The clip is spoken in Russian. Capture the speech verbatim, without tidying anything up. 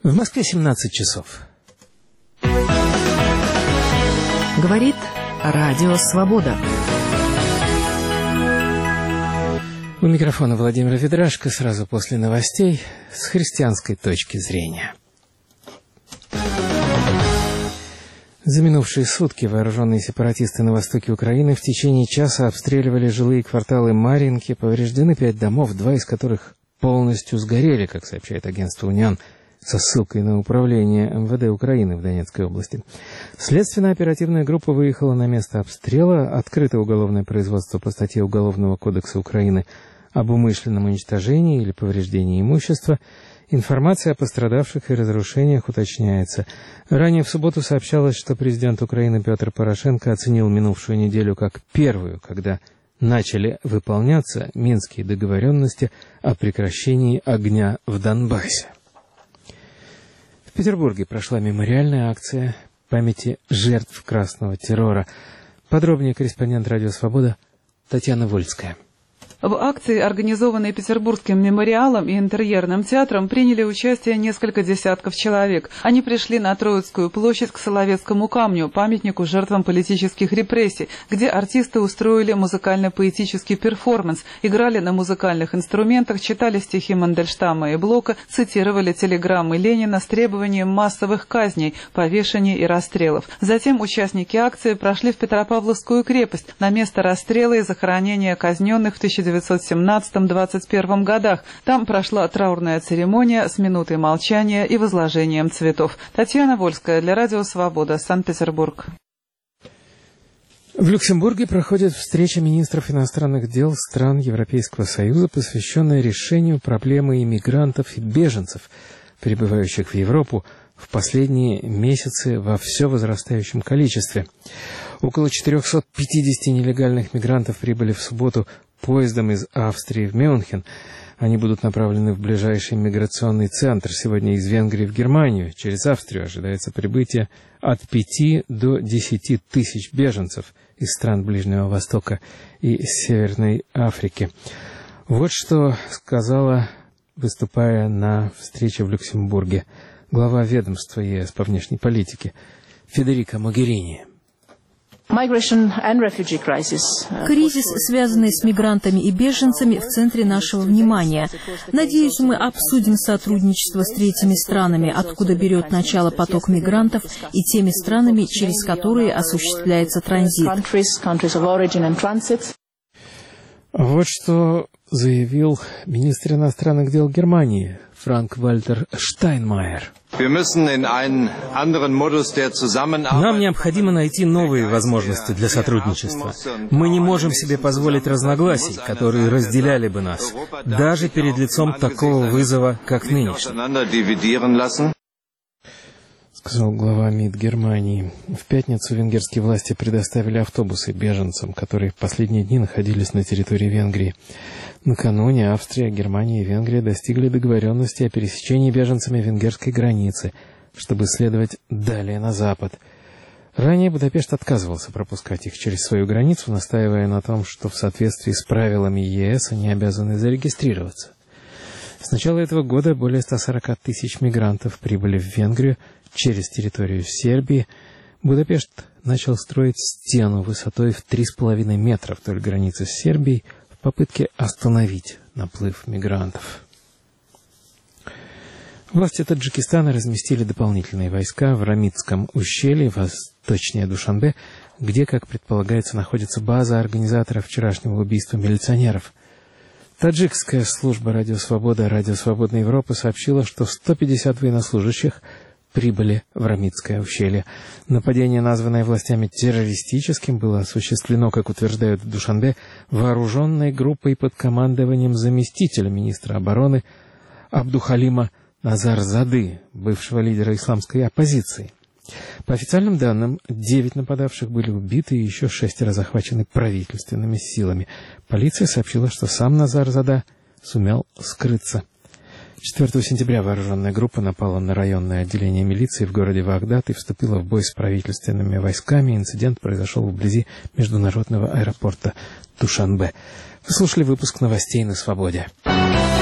В Москве семнадцать часов. Говорит Радио Свобода. У микрофона Владимир Ведрашко, сразу после новостей с христианской точки зрения. За минувшие сутки вооруженные сепаратисты на востоке Украины в течение часа обстреливали жилые кварталы Марьинки, повреждены пять домов, два из которых полностью сгорели, как сообщает агентство «Униан», со ссылкой на управление эм вэ дэ Украины в Донецкой области. Следственно-оперативная группа выехала на место обстрела, открыто уголовное производство по статье Уголовного кодекса Украины об умышленном уничтожении или повреждении имущества. Информация о пострадавших и разрушениях уточняется. Ранее в субботу сообщалось, что президент Украины Петр Порошенко оценил минувшую неделю как первую, когда начали выполняться Минские договоренности о прекращении огня в Донбассе. В Петербурге прошла мемориальная акция памяти жертв красного террора. Подробнее корреспондент «Радио Свобода» Татьяна Вольская. В акции, организованной Петербургским мемориалом и интерьерным театром, приняли участие несколько десятков человек. Они пришли на Троицкую площадь к Соловецкому камню, памятнику жертвам политических репрессий, где артисты устроили музыкально-поэтический перформанс, играли на музыкальных инструментах, читали стихи Мандельштама и Блока, цитировали телеграммы Ленина с требованием массовых казней, повешений и расстрелов. Затем участники акции прошли в Петропавловскую крепость, на место расстрела и захоронения казненных в тысяча девятьсот семнадцатом — двадцать первом годах. Там прошла траурная церемония с минутой молчания и возложением цветов. Татьяна Вольская для Радио Свобода, Санкт-Петербург. В Люксембурге проходит встреча министров иностранных дел стран Европейского Союза, посвященная решению проблемы иммигрантов и беженцев, прибывающих в Европу в последние месяцы во все возрастающем количестве. Около четырехсот пятидесяти нелегальных мигрантов прибыли в субботу поездом из Австрии в Мюнхен. Они будут направлены в ближайший миграционный центр. Сегодня из Венгрии в Германию. Через Австрию ожидается прибытие от пяти до десяти тысяч беженцев из стран Ближнего Востока и Северной Африки. Вот что сказала, выступая на встрече в Люксембурге, глава ведомства е эс по внешней политике Федерика Могерини. Кризис, связанный с мигрантами и беженцами, в центре нашего внимания. Надеюсь, мы обсудим сотрудничество с третьими странами, откуда берет начало поток мигрантов, и теми странами, через которые осуществляется транзит. Вот что заявил министр иностранных дел Германии Франк-Вальтер Штайнмайер. Нам необходимо найти новые возможности для сотрудничества. Мы не можем себе позволить разногласий, которые разделяли бы нас, даже перед лицом такого вызова, как нынешний, сказал глава МИД Германии. В пятницу венгерские власти предоставили автобусы беженцам, которые в последние дни находились на территории Венгрии. Накануне Австрия, Германия и Венгрия достигли договоренности о пересечении беженцами венгерской границы, чтобы следовать далее на запад. Ранее Будапешт отказывался пропускать их через свою границу, настаивая на том, что в соответствии с правилами е эс они обязаны зарегистрироваться. С начала этого года более ста сорока тысяч мигрантов прибыли в Венгрию через территорию Сербии. Будапешт начал строить стену высотой в три с половиной метра вдоль границы с Сербией в попытке остановить наплыв мигрантов. Власти Таджикистана разместили дополнительные войска в Рамитском ущелье, восточнее Душанбе, где, как предполагается, находится база организатора вчерашнего убийства милиционеров. Таджикская служба «Радио Свобода» «Радио Свободной Европы» сообщила, что сто пятьдесят военнослужащих прибыли в Рамитское ущелье. Нападение, названное властями террористическим, было осуществлено, как утверждают в Душанбе, вооруженной группой под командованием заместителя министра обороны Абдухалима Назарзады, бывшего лидера исламской оппозиции. По официальным данным, девять нападавших были убиты и еще шестеро захвачены правительственными силами. Полиция сообщила, что сам Назарзада сумел скрыться. четвёртого сентября вооруженная группа напала на районное отделение милиции в городе Вагдад и вступила в бой с правительственными войсками. Инцидент произошел вблизи международного аэропорта Душанбе. Вы слушали выпуск новостей на Свободе.